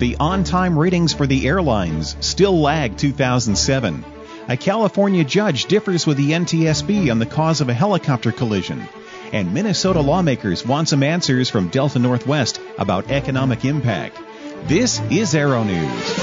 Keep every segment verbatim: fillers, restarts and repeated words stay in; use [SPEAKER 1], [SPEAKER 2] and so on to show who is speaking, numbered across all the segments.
[SPEAKER 1] The on-time ratings for the airlines still lag two thousand seven. A California judge differs with the N T S B on the cause of a helicopter collision. And Minnesota lawmakers want some answers from Delta Northwest about economic impact. This is Aero News.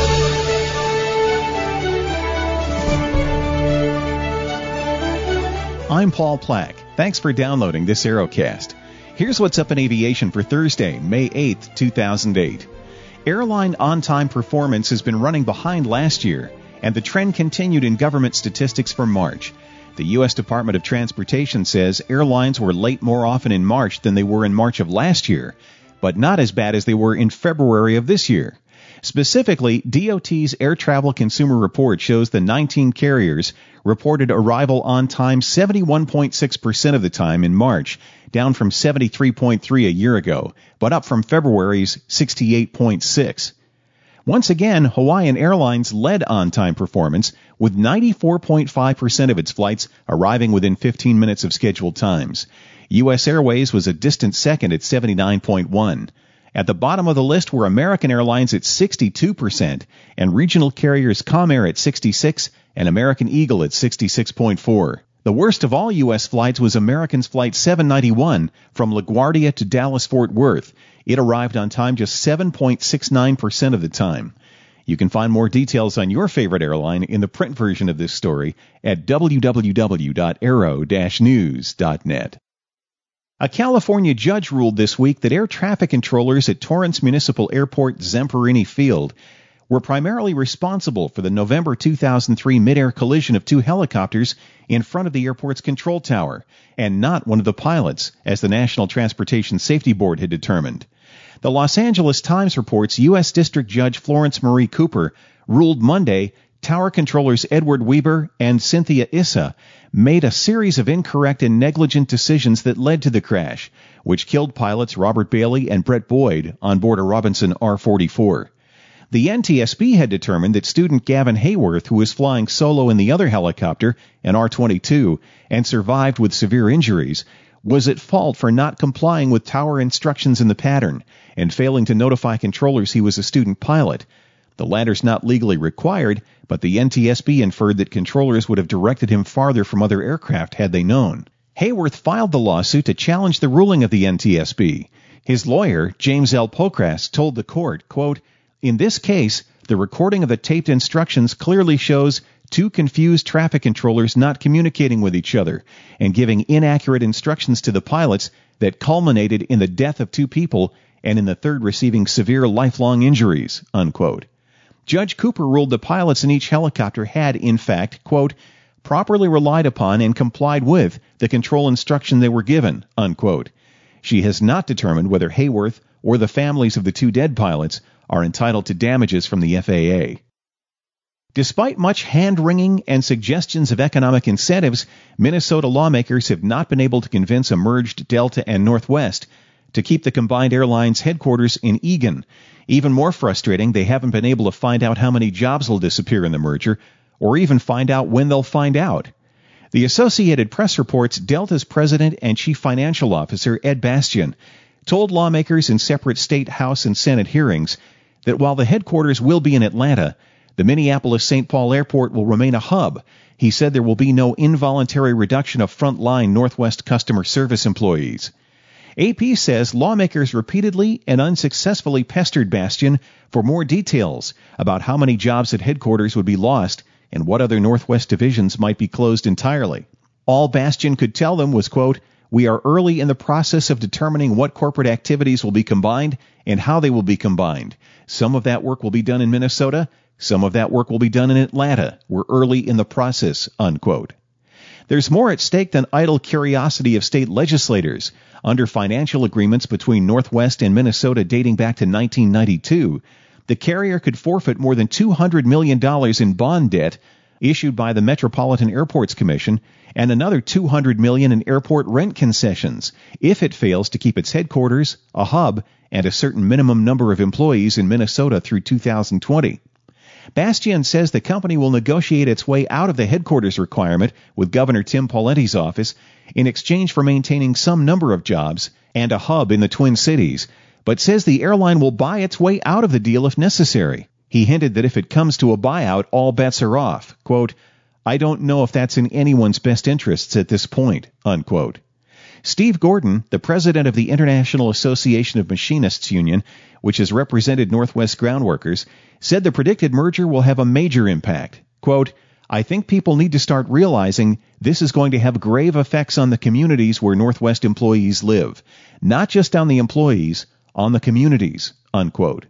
[SPEAKER 1] I'm Paul Plack. Thanks for downloading this Aerocast. Here's what's up in aviation for Thursday, May eighth, two thousand eight. Airline on-time performance has been running behind last year, and the trend continued in government statistics for March. The U S Department of Transportation says airlines were late more often in March than they were in March of last year, but not as bad as they were in February of this year. Specifically, D O T's Air Travel Consumer Report shows the nineteen carriers reported arrival on time seventy-one point six percent of the time in March, down from seventy-three point three a year ago, but up from February's sixty-eight point six. Once again, Hawaiian Airlines led on-time performance, with ninety-four point five percent of its flights arriving within fifteen minutes of scheduled times. U S Airways was a distant second at seventy-nine point one. At the bottom of the list were American Airlines at sixty-two percent, and regional carriers Comair at sixty-six and American Eagle at sixty-six point four. The worst of all U S flights was American's Flight seven ninety-one from LaGuardia to Dallas-Fort Worth. It arrived on time just seven point six nine percent of the time. You can find more details on your favorite airline in the print version of this story at w w w dot aero dash news dot net. A California judge ruled this week that air traffic controllers at Torrance Municipal Airport Zamperini Field were primarily responsible for the November two thousand three mid-air collision of two helicopters in front of the airport's control tower, and not one of the pilots, as the National Transportation Safety Board had determined. The Los Angeles Times reports U S District Judge Florence Marie Cooper ruled Monday tower controllers Edward Weber and Cynthia Issa made a series of incorrect and negligent decisions that led to the crash, which killed pilots Robert Bailey and Brett Boyd on board a Robinson R forty-four. The N T S B had determined that student Gavin Hayworth, who was flying solo in the other helicopter, an R twenty-two, and survived with severe injuries, was at fault for not complying with tower instructions in the pattern and failing to notify controllers he was a student pilot. The latter's not legally required, but the N T S B inferred that controllers would have directed him farther from other aircraft had they known. Hayworth filed the lawsuit to challenge the ruling of the N T S B. His lawyer, James L. Pokras, told the court, quote, "In this case, the recording of the taped instructions clearly shows two confused traffic controllers not communicating with each other and giving inaccurate instructions to the pilots that culminated in the death of two people and in the third receiving severe lifelong injuries," unquote. Judge Cooper ruled the pilots in each helicopter had, in fact, quote, "properly relied upon and complied with the control instruction they were given," unquote. She has not determined whether Hayworth or the families of the two dead pilots are entitled to damages from the F A A. Despite much hand-wringing and suggestions of economic incentives, Minnesota lawmakers have not been able to convince a merged Delta and Northwest to keep the combined airlines' headquarters in Eagan. Even more frustrating, they haven't been able to find out how many jobs will disappear in the merger, or even find out when they'll find out. The Associated Press reports Delta's president and chief financial officer, Ed Bastian, told lawmakers in separate state, House, and Senate hearings that while the headquarters will be in Atlanta, the Minneapolis-Saint Paul Airport will remain a hub. He said there will be no involuntary reduction of frontline Northwest customer service employees. A P says lawmakers repeatedly and unsuccessfully pestered Bastian for more details about how many jobs at headquarters would be lost and what other Northwest divisions might be closed entirely. All Bastian could tell them was, quote, "We are early in the process of determining what corporate activities will be combined and how they will be combined. Some of that work will be done in Minnesota. Some of that work will be done in Atlanta. We're early in the process," unquote. There's more at stake than idle curiosity of state legislators. Under financial agreements between Northwest and Minnesota dating back to nineteen ninety-two, the carrier could forfeit more than two hundred million dollars in bond debt issued by the Metropolitan Airports Commission and another two hundred million dollars in airport rent concessions if it fails to keep its headquarters, a hub, and a certain minimum number of employees in Minnesota through two thousand twenty. Bastian says the company will negotiate its way out of the headquarters requirement with Governor Tim Pawlenty's office in exchange for maintaining some number of jobs and a hub in the Twin Cities, but says the airline will buy its way out of the deal if necessary. He hinted that if it comes to a buyout, all bets are off. Quote, "I don't know if that's in anyone's best interests at this point," unquote. Steve Gordon, the president of the International Association of Machinists Union, which has represented Northwest groundworkers, said the predicted merger will have a major impact. Quote, "I think people need to start realizing this is going to have grave effects on the communities where Northwest employees live. Not just on the employees, on the communities," unquote.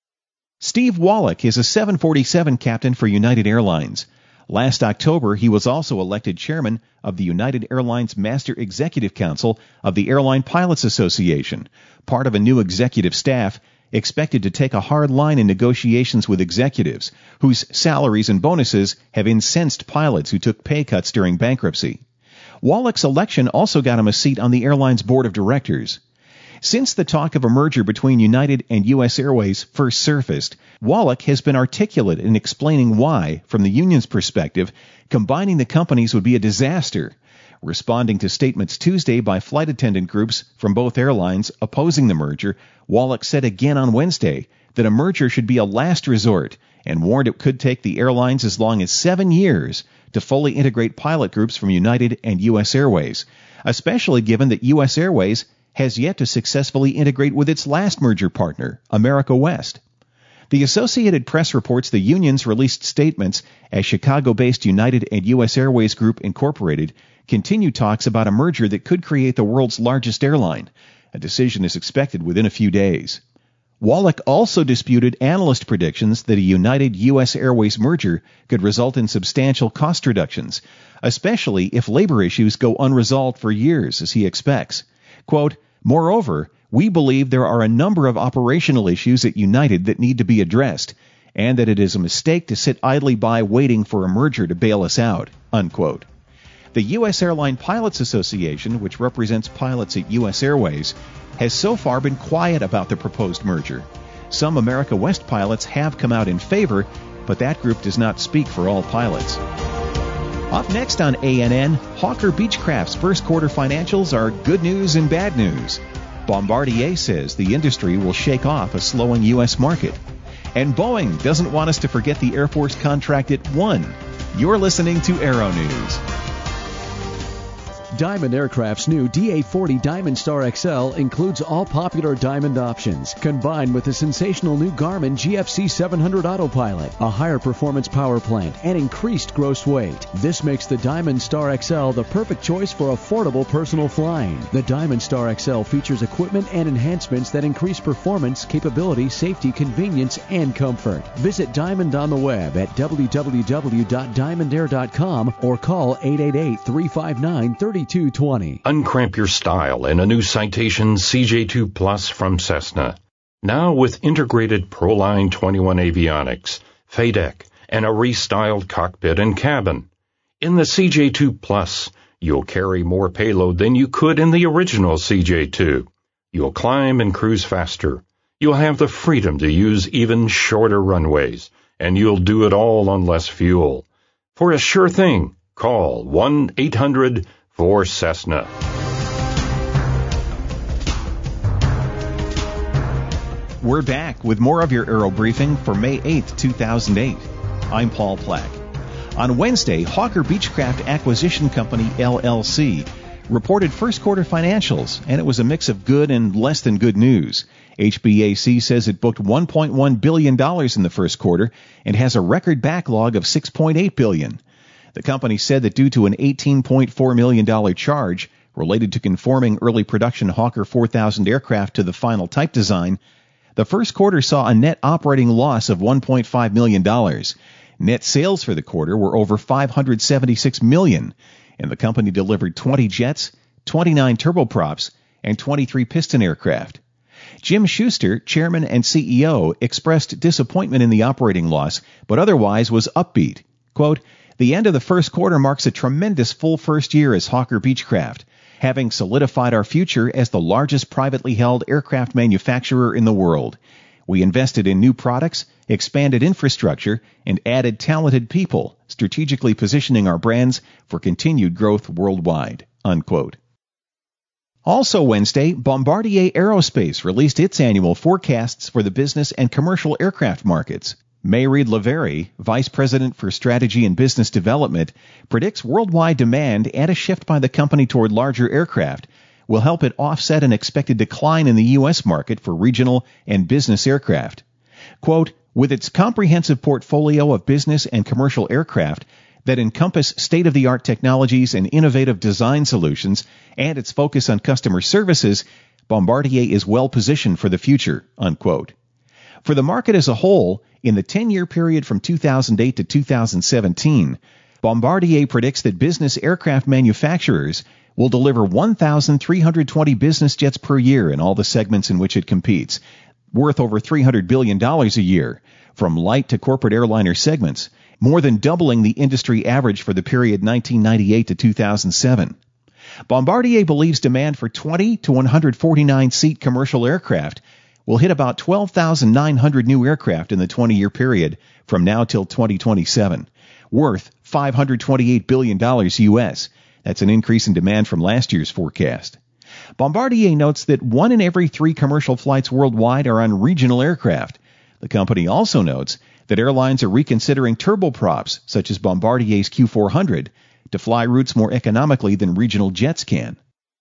[SPEAKER 1] Steve Wallach is a seven forty-seven captain for United Airlines. Last October, he was also elected chairman of the United Airlines Master Executive Council of the Airline Pilots Association, part of a new executive staff expected to take a hard line in negotiations with executives, whose salaries and bonuses have incensed pilots who took pay cuts during bankruptcy. Wallach's election also got him a seat on the airline's board of directors. Since the talk of a merger between United and U S Airways first surfaced, Wallach has been articulate in explaining why, from the union's perspective, combining the companies would be a disaster. Responding to statements Tuesday by flight attendant groups from both airlines opposing the merger, Wallach said again on Wednesday that a merger should be a last resort and warned it could take the airlines as long as seven years to fully integrate pilot groups from United and U S Airways, especially given that U S Airways has yet to successfully integrate with its last merger partner, America West. The Associated Press reports the unions released statements as Chicago-based United and U S Airways Group Incorporated continue talks about a merger that could create the world's largest airline. A decision is expected within a few days. Wallach also disputed analyst predictions that a United-U S Airways merger could result in substantial cost reductions, especially if labor issues go unresolved for years, as he expects. Quote, "Moreover, we believe there are a number of operational issues at United that need to be addressed, and that it is a mistake to sit idly by waiting for a merger to bail us out," unquote. The U S Airline Pilots Association, which represents pilots at U S Airways, has so far been quiet about the proposed merger. Some America West pilots have come out in favor, but that group does not speak for all pilots. Up next on A N N, Hawker Beechcraft's first quarter financials are good news and bad news. Bombardier says the industry will shake off a slowing U S market. And Boeing doesn't want us to forget the Air Force contract it won. You're listening to Aero News.
[SPEAKER 2] Diamond Aircraft's new D A forty Diamond Star X L includes all popular Diamond options, combined with the sensational new Garmin G F C seven hundred Autopilot, a higher performance power plant, and increased gross weight. This makes the Diamond Star X L the perfect choice for affordable personal flying. The Diamond Star X L features equipment and enhancements that increase performance, capability, safety, convenience, and comfort. Visit Diamond on the web at w w w dot diamond air dot com or call eight eight eight, three five nine, three two two zero.
[SPEAKER 3] Uncramp your style in a new Citation C J two Plus from Cessna. Now with integrated ProLine twenty-one avionics, F A D E C, and a restyled cockpit and cabin. In the C J two Plus, you'll carry more payload than you could in the original C J two. You'll climb and cruise faster. You'll have the freedom to use even shorter runways, and you'll do it all on less fuel. For a sure thing, call one eight hundred four Cessna.
[SPEAKER 1] We're back with more of your Aero Briefing for May eighth, two thousand eight. I'm Paul Plack. On Wednesday, Hawker Beechcraft Acquisition Company, L L C, reported first quarter financials, and it was a mix of good and less than good news. H B A C says it booked one point one billion dollars in the first quarter and has a record backlog of six point eight billion dollars. The company said that due to an eighteen point four million dollars charge related to conforming early production Hawker four thousand aircraft to the final type design, the first quarter saw a net operating loss of one point five million dollars. Net sales for the quarter were over five hundred seventy-six million dollars, and the company delivered twenty jets, twenty-nine turboprops, and twenty-three piston aircraft. Jim Schuster, chairman and C E O, expressed disappointment in the operating loss, but otherwise was upbeat. Quote, "The end of the first quarter marks a tremendous full first year as Hawker Beechcraft, having solidified our future as the largest privately held aircraft manufacturer in the world. We invested in new products, expanded infrastructure, and added talented people, strategically positioning our brands for continued growth worldwide." Unquote. Also Wednesday, Bombardier Aerospace released its annual forecasts for the business and commercial aircraft markets. Mayreed Lavery, Vice President for Strategy and Business Development, predicts worldwide demand and a shift by the company toward larger aircraft will help it offset an expected decline in the U S market for regional and business aircraft. Quote, with its comprehensive portfolio of business and commercial aircraft that encompass state-of-the-art technologies and innovative design solutions, and its focus on customer services, Bombardier is well positioned for the future, unquote. For the market as a whole, in the ten-year period from two thousand eight to two thousand seventeen, Bombardier predicts that business aircraft manufacturers will deliver one thousand three hundred twenty business jets per year in all the segments in which it competes, worth over three hundred billion dollars a year, from light to corporate airliner segments, more than doubling the industry average for the period nineteen ninety-eight to two thousand seven. Bombardier believes demand for twenty to one hundred forty-nine seat commercial aircraft will hit about twelve thousand nine hundred new aircraft in the twenty-year period from now till twenty twenty-seven, worth five hundred twenty-eight billion dollars U S. That's an increase in demand from last year's forecast. Bombardier notes that one in every three commercial flights worldwide are on regional aircraft. The company also notes that airlines are reconsidering turboprops, such as Bombardier's Q four hundred, to fly routes more economically than regional jets can.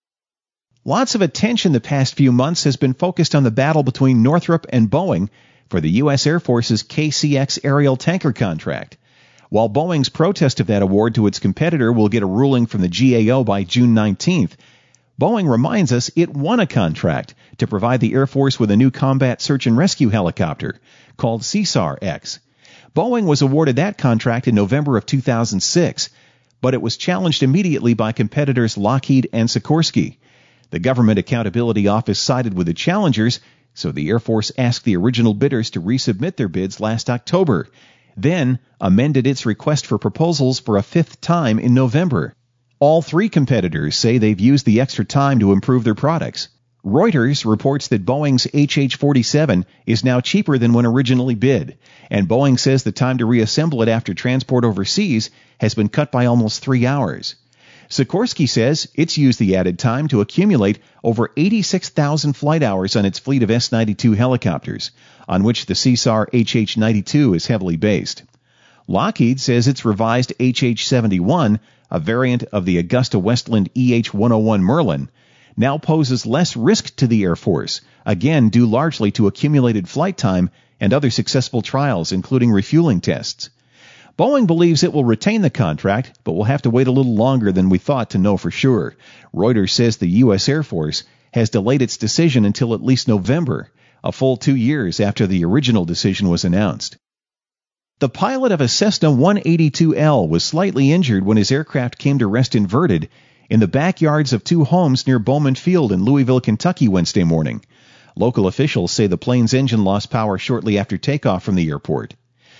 [SPEAKER 1] Lots of attention the past few months has been focused on the battle between Northrop and Boeing for the U S Air Force's K C X aerial tanker contract. While Boeing's protest of that award to its competitor will get a ruling from the G A O by June nineteenth, Boeing reminds us it won a contract to provide the Air Force with a new combat search and rescue helicopter called C S A R X. Boeing was awarded that contract in November of two thousand six, but it was challenged immediately by competitors Lockheed and Sikorsky. The Government Accountability Office sided with the challengers, so the Air Force asked the original bidders to resubmit their bids last October, then amended its request for proposals for a fifth time in November. All three competitors say they've used the extra time to improve their products. Reuters reports that Boeing's H H forty-seven is now cheaper than when originally bid, and Boeing says the time to reassemble it after transport overseas has been cut by almost three hours. Sikorsky says it's used the added time to accumulate over eighty-six thousand flight hours on its fleet of S ninety-two helicopters, on which the C S A R H H ninety-two is heavily based. Lockheed says its revised H H seventy-one, a variant of the Augusta-Westland E H one oh one Merlin, now poses less risk to the Air Force, again due largely to accumulated flight time and other successful trials, including refueling tests. Boeing believes it will retain the contract, but will have to wait a little longer than we thought to know for sure. Reuters says the U S Air Force has delayed its decision until at least November, a full two years after the original decision was announced. The pilot of a Cessna one eighty-two L was slightly injured when his aircraft came to rest inverted in the backyards of two homes near Bowman Field in Louisville, Kentucky Wednesday morning. Local officials say the plane's engine lost power shortly after takeoff from the airport.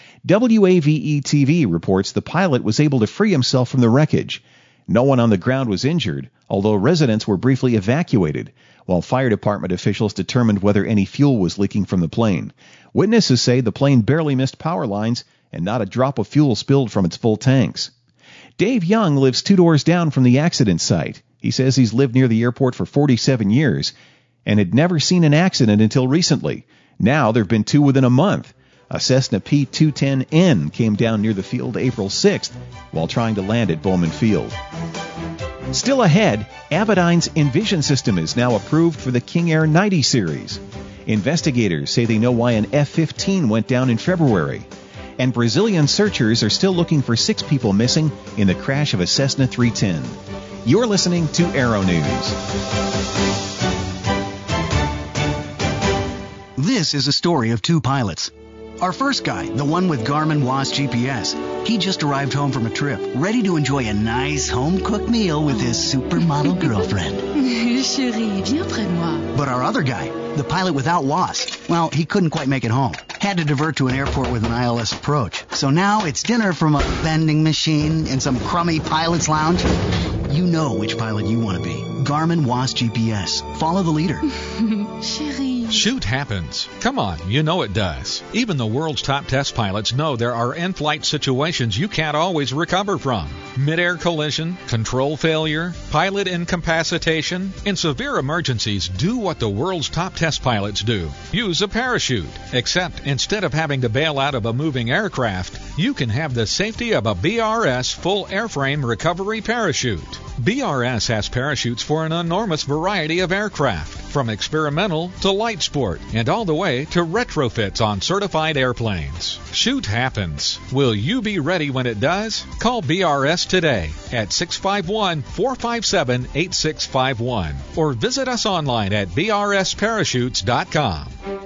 [SPEAKER 1] W A V E T V reports the pilot was able to free himself from the wreckage. No one on the ground was injured, although residents were briefly evacuated, while fire department officials determined whether any fuel was leaking from the plane. Witnesses say the plane barely missed power lines and not a drop of fuel spilled from its full tanks. Dave Young lives two doors down from the accident site. He says he's lived near the airport for forty-seven years and had never seen an accident until recently. Now there have been two within a month. A Cessna P two ten N came down near the field April sixth while trying to land at Bowman Field. Still ahead, Avidyne's Envision system is now approved for the King Air ninety series. Investigators say they know why an F fifteen went down in February. And Brazilian searchers are still looking for six people missing in the crash of a Cessna three ten. You're listening to Aero News.
[SPEAKER 4] This is a story of two pilots. Our first guy, the one with Garmin W A S G P S, he just arrived home from a trip, ready to enjoy a nice home-cooked meal with his supermodel girlfriend.
[SPEAKER 5] Chérie, viens près de moi.
[SPEAKER 4] But our other guy, the pilot without W A S, well, he couldn't quite make it home. Had to divert to an airport with an I L S approach. So now it's dinner from a vending machine in some crummy pilot's lounge. You know which pilot you want to be. Garmin W A S G P S. Follow the leader.
[SPEAKER 5] Chérie.
[SPEAKER 6] Shoot happens. Come on, you know it does. Even the world's top test pilots know there are in-flight situations you can't always recover from. Mid-air collision, control failure, pilot incapacitation. In severe emergencies, do what the world's top test pilots do. Use a parachute. Except instead of having to bail out of a moving aircraft, you can have the safety of a B R S full airframe recovery parachute. B R S has parachutes for an enormous variety of aircraft, from experimental to light sport, and all the way to retrofits on certified airplanes. Shoot happens. Will you be ready when it does? Call B R S today at six five one, four five seven, eight six five one or visit us online at b r s parachutes dot com.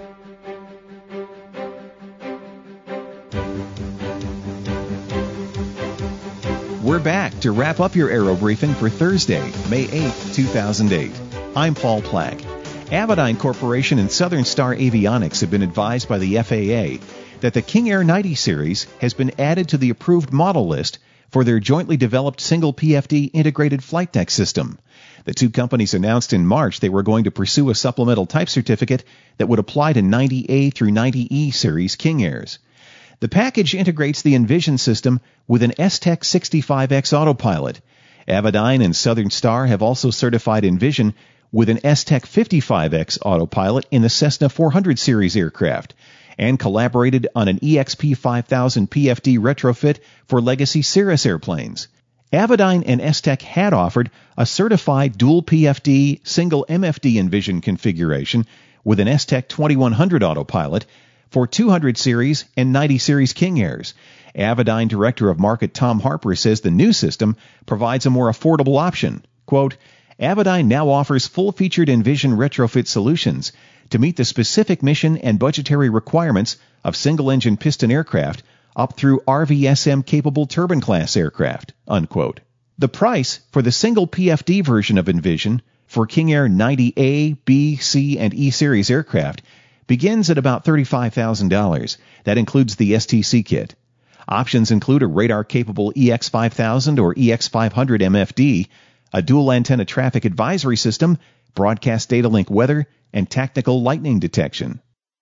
[SPEAKER 1] We're back to wrap up your Aero Briefing for Thursday, May eighth, two thousand eight. I'm Paul Plack. Avidyne Corporation and Southern Star Avionics have been advised by the F A A that the King Air ninety series has been added to the approved model list for their jointly developed single P F D integrated flight deck system. The two companies announced in March they were going to pursue a supplemental type certificate that would apply to ninety A through ninety E series King Airs. The package integrates the Envision system with an S T E C sixty-five X autopilot. Avidyne and Southern Star have also certified Envision with an S T E C fifty-five X autopilot in the Cessna four hundred series aircraft, and collaborated on an E X P five thousand P F D retrofit for legacy Cirrus airplanes. Avidyne and S T E C had offered a certified dual P F D single M F D Envision configuration with an S T E C twenty-one hundred autopilot for two hundred series and ninety series King Airs. Avidyne Director of Market Tom Harper says the new system provides a more affordable option. Quote, Avidyne now offers full-featured Envision retrofit solutions to meet the specific mission and budgetary requirements of single-engine piston aircraft up through R V S M-capable turbine-class aircraft, unquote. The price for the single P F D version of Envision for King Air ninety A, B, C, and E series aircraft begins at about thirty-five thousand dollars. That includes the S T C kit. Options include a radar-capable E X five thousand or E X five hundred M F D, a dual-antenna traffic advisory system, broadcast data link weather, and tactical lightning detection.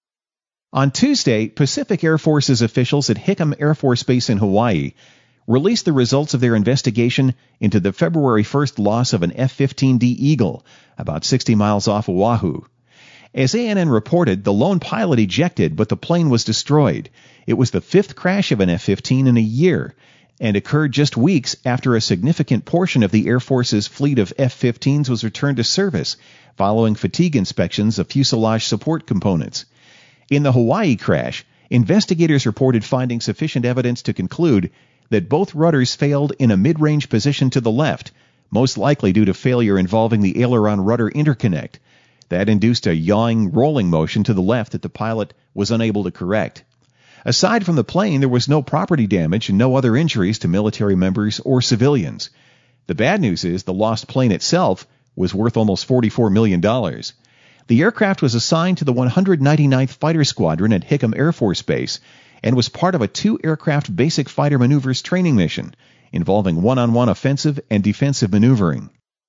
[SPEAKER 1] On Tuesday, Pacific Air Force's officials at Hickam Air Force Base in Hawaii released the results of their investigation into the February first loss of an F fifteen D Eagle, about sixty miles off Oahu. As A N N reported, the lone pilot ejected, but the plane was destroyed. It was the fifth crash of an F fifteen in a year, and occurred just weeks after a significant portion of the Air Force's fleet of F fifteens was returned to service, following fatigue inspections of fuselage support components. In the Hawaii crash, investigators reported finding sufficient evidence to conclude that both rudders failed in a mid-range position to the left, most likely due to failure involving the aileron-rudder interconnect. That induced a yawing, rolling motion to the left that the pilot was unable to correct. Aside from the plane, there was no property damage and no other injuries to military members or civilians. The bad news is the lost plane itself was worth almost forty-four million dollars. The aircraft was assigned to the one hundred ninety-ninth Fighter Squadron at Hickam Air Force Base and was part of a two-aircraft basic fighter maneuvers training mission involving one-on-one offensive and defensive maneuvering.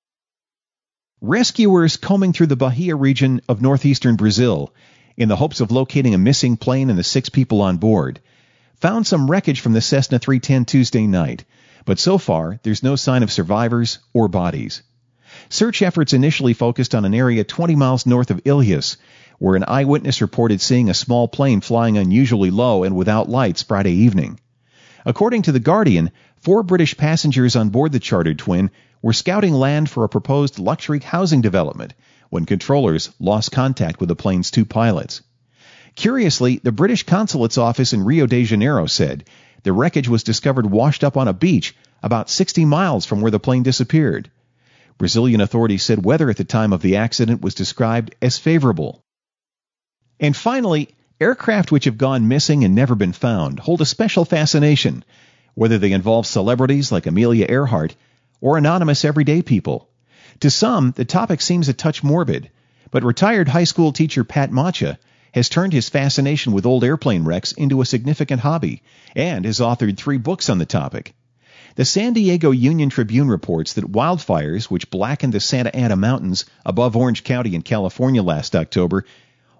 [SPEAKER 1] Rescuers combing through the Bahia region of northeastern Brazil in the hopes of locating a missing plane and the six people on board found some wreckage from the Cessna three ten Tuesday night, but so far there's no sign of survivors or bodies. Search efforts initially focused on an area twenty miles north of Ilhéus, where an eyewitness reported seeing a small plane flying unusually low and without lights Friday evening. According to The Guardian, four British passengers on board the chartered twin were scouting land for a proposed luxury housing development when controllers lost contact with the plane's two pilots. Curiously, the British consulate's office in Rio de Janeiro said the wreckage was discovered washed up on a beach about sixty miles from where the plane disappeared. Brazilian authorities said weather at the time of the accident was described as favorable. And finally, aircraft which have gone missing and never been found hold a special fascination, whether they involve celebrities like Amelia Earhart or anonymous everyday people. To some, the topic seems a touch morbid, but retired high school teacher Pat Macha has turned his fascination with old airplane wrecks into a significant hobby and has authored three books on the topic. The San Diego Union Tribune reports that wildfires, which blackened the Santa Ana Mountains above Orange County in California last October,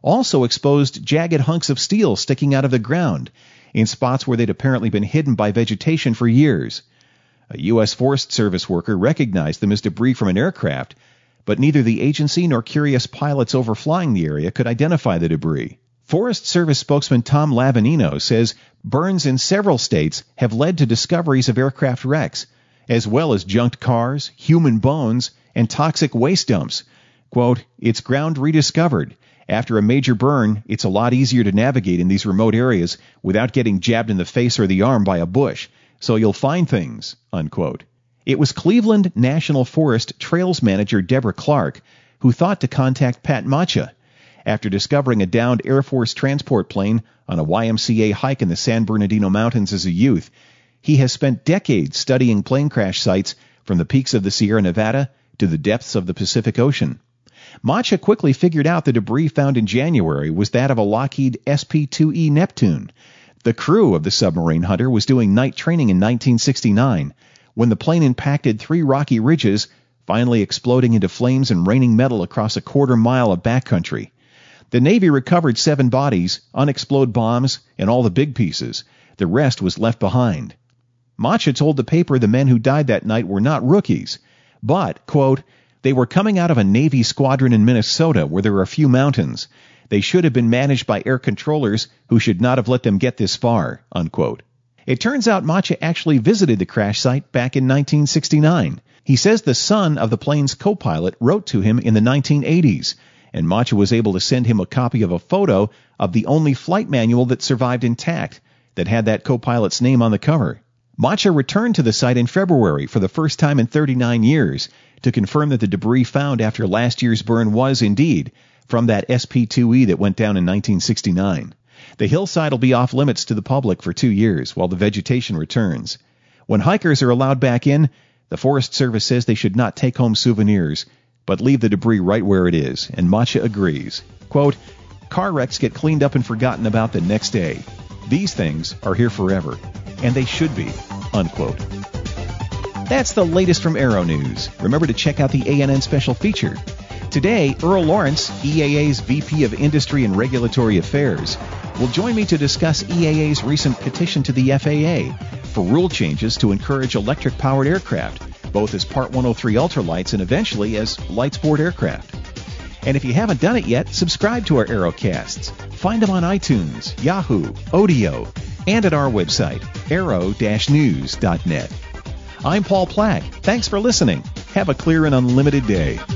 [SPEAKER 1] also exposed jagged hunks of steel sticking out of the ground in spots where they'd apparently been hidden by vegetation for years. A U S Forest Service worker recognized them as debris from an aircraft, but neither the agency nor curious pilots overflying the area could identify the debris. Forest Service spokesman Tom Lavanino says burns in several states have led to discoveries of aircraft wrecks, as well as junked cars, human bones, and toxic waste dumps. Quote, "It's ground rediscovered. After a major burn, it's a lot easier to navigate in these remote areas without getting jabbed in the face or the arm by a bush, so you'll find things," unquote. It was Cleveland National Forest Trails manager Deborah Clark who thought to contact Pat Macha. After discovering a downed Air Force transport plane on a Y M C A hike in the San Bernardino Mountains as a youth, he has spent decades studying plane crash sites from the peaks of the Sierra Nevada to the depths of the Pacific Ocean. Macha quickly figured out the debris found in January was that of a Lockheed S P two E Neptune. The crew of the submarine hunter was doing night training in nineteen sixty-nine when the plane impacted three rocky ridges, finally exploding into flames and raining metal across a quarter mile of backcountry. The Navy recovered seven bodies, unexploded bombs, and all the big pieces. The rest was left behind. Macha told the paper the men who died that night were not rookies, but, quote, "They were coming out of a Navy squadron in Minnesota where there are a few mountains. They should have been managed by air controllers who should not have let them get this far," unquote. It turns out Macha actually visited the crash site back in nineteen sixty-nine. He says the son of the plane's co-pilot wrote to him in the nineteen eighties, and Macha was able to send him a copy of a photo of the only flight manual that survived intact that had that co-pilot's name on the cover. Macha returned to the site in February for the first time in thirty-nine years to confirm that the debris found after last year's burn was, indeed, from that S P two E that went down in nineteen sixty-nine. The hillside will be off limits to the public for two years while the vegetation returns. When hikers are allowed back in, the Forest Service says they should not take home souvenirs, but leave the debris right where it is, and Macha agrees. Quote, "Car wrecks get cleaned up and forgotten about the next day. These things are here forever, and they should be," unquote. That's the latest from Aero News. Remember to check out the A N N special feature. Today, Earl Lawrence, E A A's V P of Industry and Regulatory Affairs, will join me to discuss E A A's recent petition to the F A A for rule changes to encourage electric-powered aircraft, both as Part one oh three ultralights and eventually as light-sport aircraft. And if you haven't done it yet, subscribe to our Aerocasts. Find them on iTunes, Yahoo, Odeo, and at our website, aero dash news dot net. I'm Paul Plack. Thanks for listening. Have a clear and unlimited day.